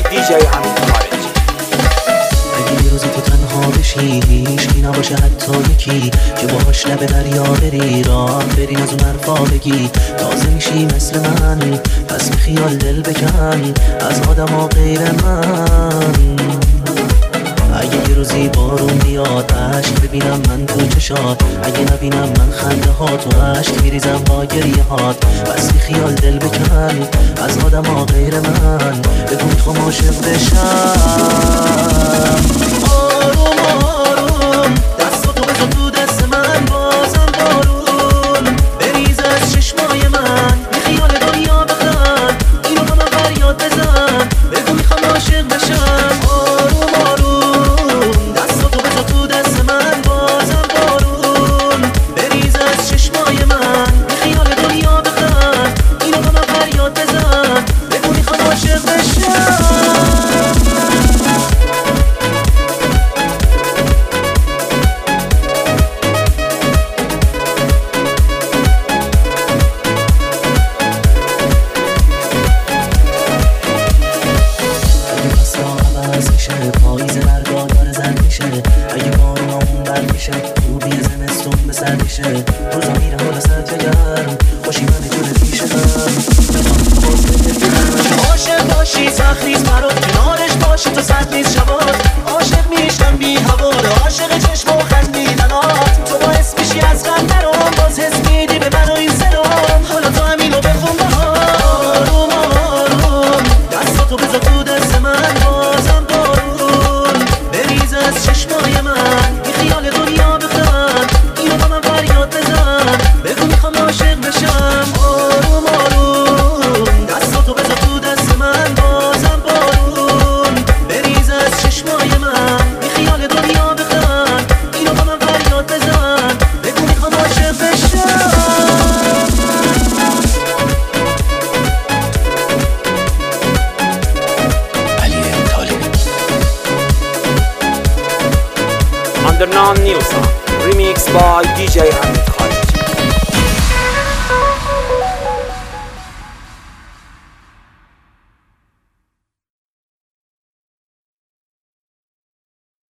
DJ حمید خارجی. اگه یه روزی تو تنها بشی هیچکی نباشه حتی یکی که باهاش لب دریا بری راه برین از اون حرفا بگی تازه میشی مثل من پس به خیال دل بکن از آدما غیر من. اگه یه روزی بارون بیاد عشق ببینم من تو چشات اگه نبینم من خنده ها تو عشق میریزم با گریه هات بس بی خیال دل بکن از آدما غیر من بگو میخوام عاشق بشم. آروم آروم دستاتو بذار تو دست من بازم بارون بریز از چشمای من بی خیال دنیا بخند اینو با من فریاد بزن بگو میخوام عاشق بشم. آروم آروم دستاتو بذار تو دست من بازم بارون بریز از چشمای من بی خیال دنیا بخند اینو با من فریاد بزن بگو میخوام عاشق بشم. پاییز برگاه داره زن میشه اگه بارونامون برمیشه خوبی زمستون به سر میشه روزا میره حالا سرد گرم خوشی من جور پیشه عاشق باشی سخت نیست برات کنارش باشی تو سخت نیست شبات عاشق میشم بی هوار عاشق چشم و خندیدنات تو باعث میشی از غم درام باز حس میدی به من و این سلام حالا تو همینو بخون بهار. آروم آروم دستاتو بذار تو دست من بازم چشمای من بی خیال دنیا بخند اینو با من فریاد بزن بگو میخوام عاشق بشم. آروم آروم دستاتو بذار تو دست من بازم بارون بریز از چشمای من بی خیال دنیا بخند اینو با من فریاد بزن بگو میخوام عاشق بشم. Under Non New Song, remixed by DJ Hamid.